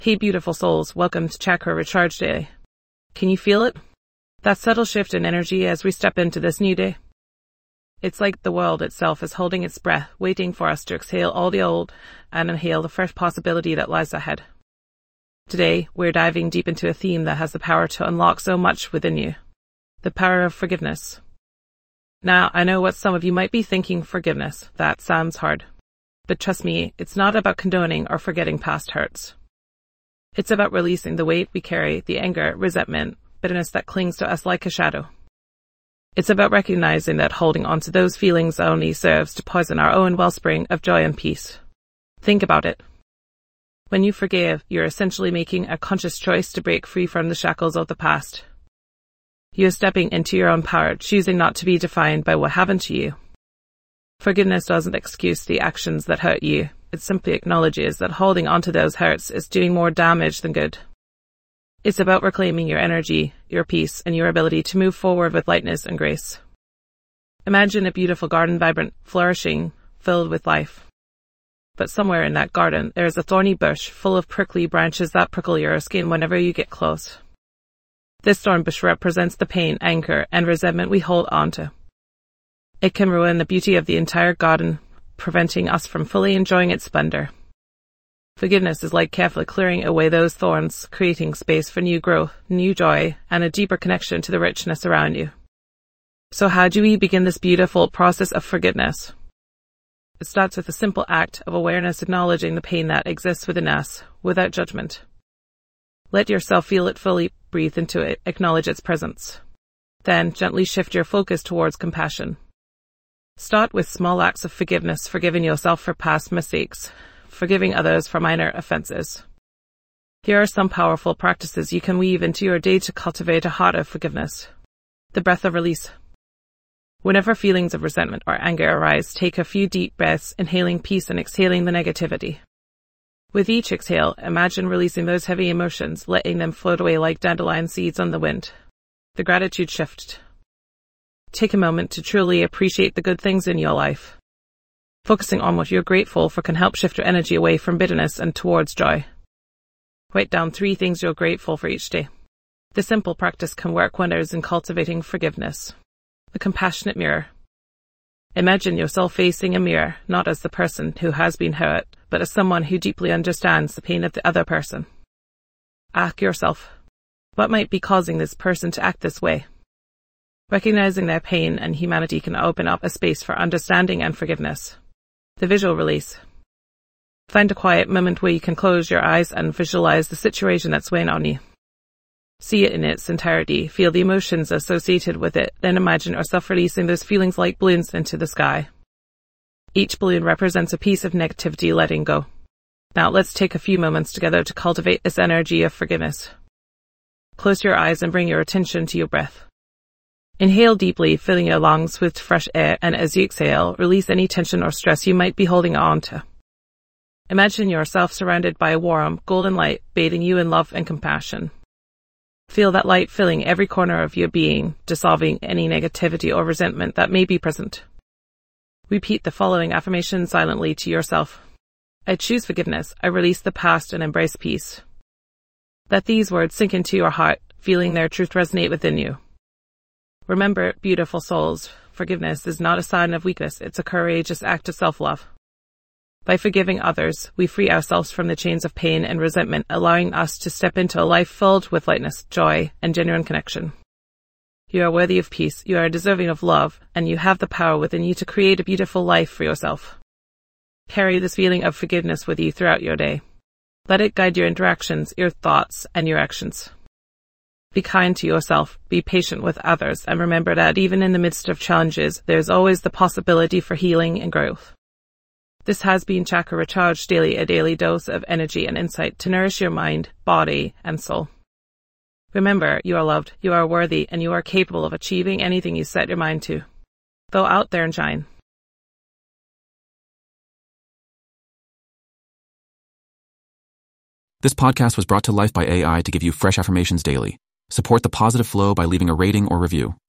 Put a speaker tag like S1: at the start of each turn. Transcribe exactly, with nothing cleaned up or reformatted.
S1: Hey beautiful souls, welcome to Chakra Recharge Day. Can you feel it? That subtle shift in energy as we step into this new day? It's like the world itself is holding its breath, waiting for us to exhale all the old and inhale the fresh possibility that lies ahead. Today, we're diving deep into a theme that has the power to unlock so much within you. The power of forgiveness. Now, I know what some of you might be thinking, forgiveness. That sounds hard. But trust me, it's not about condoning or forgetting past hurts. It's about releasing the weight we carry, the anger, resentment, bitterness that clings to us like a shadow. It's about recognizing that holding on to those feelings only serves to poison our own wellspring of joy and peace. Think about it. When you forgive, you're essentially making a conscious choice to break free from the shackles of the past. You're stepping into your own power, choosing not to be defined by what happened to you. Forgiveness doesn't excuse the actions that hurt you. It simply acknowledges that holding onto those hurts is doing more damage than good. It's about reclaiming your energy, your peace, and your ability to move forward with lightness and grace. Imagine a beautiful garden, vibrant, flourishing, filled with life. But somewhere in that garden, there is a thorny bush full of prickly branches that prickle your skin whenever you get close. This thorn bush represents the pain, anger, and resentment we hold onto. It can ruin the beauty of the entire garden, preventing us from fully enjoying its splendor. Forgiveness is like carefully clearing away those thorns, creating space for new growth, new joy, and a deeper connection to the richness around you. So how do we begin this beautiful process of forgiveness? It starts with a simple act of awareness, acknowledging the pain that exists within us, without judgment. Let yourself feel it fully, breathe into it, acknowledge its presence. Then gently shift your focus towards compassion. Start with small acts of forgiveness, forgiving yourself for past mistakes, forgiving others for minor offenses. Here are some powerful practices you can weave into your day to cultivate a heart of forgiveness. The breath of release. Whenever feelings of resentment or anger arise, take a few deep breaths, inhaling peace and exhaling the negativity. With each exhale, imagine releasing those heavy emotions, letting them float away like dandelion seeds on the wind. The gratitude shift. Take a moment to truly appreciate the good things in your life. Focusing on what you're grateful for can help shift your energy away from bitterness and towards joy. Write down three things you're grateful for each day. This simple practice can work wonders in cultivating forgiveness. The compassionate mirror. Imagine yourself facing a mirror, not as the person who has been hurt, but as someone who deeply understands the pain of the other person. Ask yourself, what might be causing this person to act this way? Recognizing their pain and humanity can open up a space for understanding and forgiveness. The visual release. Find a quiet moment where you can close your eyes and visualize the situation that's weighing on you. See it in its entirety, feel the emotions associated with it, then imagine yourself releasing those feelings like balloons into the sky. Each balloon represents a piece of negativity letting go. Now let's take a few moments together to cultivate this energy of forgiveness. Close your eyes and bring your attention to your breath. Inhale deeply, filling your lungs with fresh air, and as you exhale, release any tension or stress you might be holding on to. Imagine yourself surrounded by a warm, golden light, bathing you in love and compassion. Feel that light filling every corner of your being, dissolving any negativity or resentment that may be present. Repeat the following affirmation silently to yourself. I choose forgiveness. I release the past and embrace peace. Let these words sink into your heart, feeling their truth resonate within you. Remember, beautiful souls, forgiveness is not a sign of weakness, it's a courageous act of self-love. By forgiving others, we free ourselves from the chains of pain and resentment, allowing us to step into a life filled with lightness, joy, and genuine connection. You are worthy of peace, you are deserving of love, and you have the power within you to create a beautiful life for yourself. Carry this feeling of forgiveness with you throughout your day. Let it guide your interactions, your thoughts, and your actions. Be kind to yourself, be patient with others, and remember that even in the midst of challenges, there is always the possibility for healing and growth. This has been Chakra Recharge Daily, a daily dose of energy and insight to nourish your mind, body, and soul. Remember, you are loved, you are worthy, and you are capable of achieving anything you set your mind to. Go out there and shine.
S2: This podcast was brought to life by A I to give you fresh affirmations daily. Support the positive flow by leaving a rating or review.